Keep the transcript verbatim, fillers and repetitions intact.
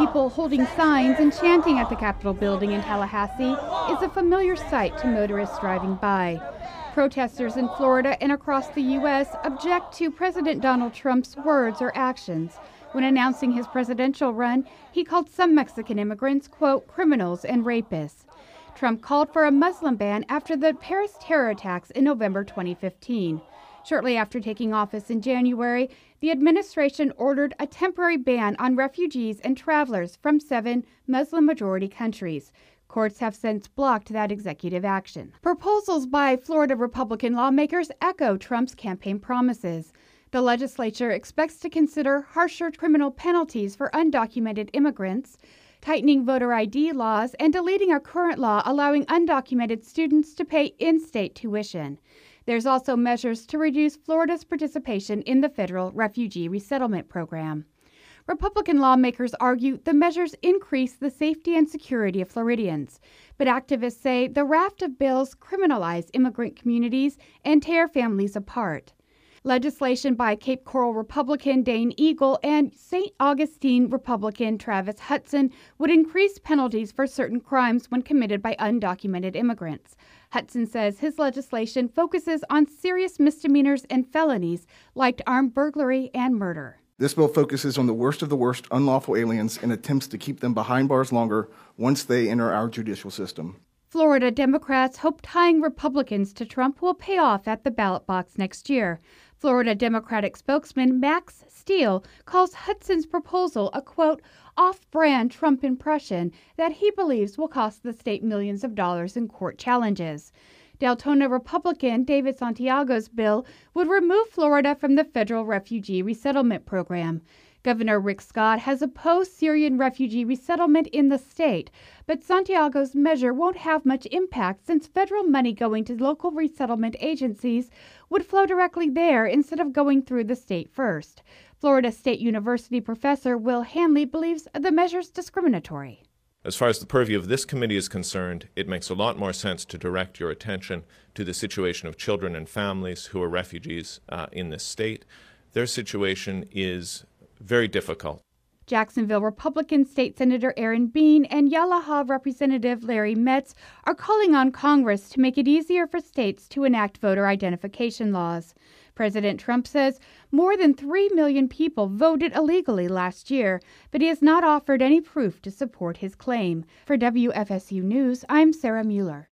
People holding signs and chanting at the Capitol building in Tallahassee is a familiar sight to motorists driving by. Protesters in Florida and across the U S object to President Donald Trump's words or actions. When announcing his presidential run, he called some Mexican immigrants, quote, criminals and rapists. Trump called for a Muslim ban after the Paris terror attacks in November twenty fifteen. Shortly after taking office in January, the administration ordered a temporary ban on refugees and travelers from seven Muslim-majority countries. Courts have since blocked that executive action. Proposals by Florida Republican lawmakers echo Trump's campaign promises. The legislature expects to consider harsher criminal penalties for undocumented immigrants, tightening voter I D laws, and deleting a current law allowing undocumented students to pay in-state tuition. There's also measures to reduce Florida's participation in the federal refugee resettlement program. Republican lawmakers argue the measures increase the safety and security of Floridians, but activists say the raft of bills criminalize immigrant communities and tear families apart. Legislation by Cape Coral Republican Dane Eagle and Saint Augustine Republican Travis Hudson would increase penalties for certain crimes when committed by undocumented immigrants. Hudson says his legislation focuses on serious misdemeanors and felonies like armed burglary and murder. This bill focuses on the worst of the worst unlawful aliens and attempts to keep them behind bars longer once they enter our judicial system. Florida Democrats hope tying Republicans to Trump will pay off at the ballot box next year. Florida Democratic spokesman Max Steele calls Hudson's proposal a, quote, off-brand Trump impression that he believes will cost the state millions of dollars in court challenges. Deltona Republican David Santiago's bill would remove Florida from the federal refugee resettlement program. Governor Rick Scott has opposed Syrian refugee resettlement in the state, but Santiago's measure won't have much impact since federal money going to local resettlement agencies would flow directly there instead of going through the state first. Florida State University professor Will Hanley believes the measure's discriminatory. As far as the purview of this committee is concerned, it makes a lot more sense to direct your attention to the situation of children and families who are refugees uh, in this state. Their situation is very difficult. Jacksonville Republican State Senator Aaron Bean and Yalaha Representative Larry Metz are calling on Congress to make it easier for states to enact voter identification laws. President Trump says more than three million people voted illegally last year, but he has not offered any proof to support his claim. For W F S U News, I'm Sarah Mueller.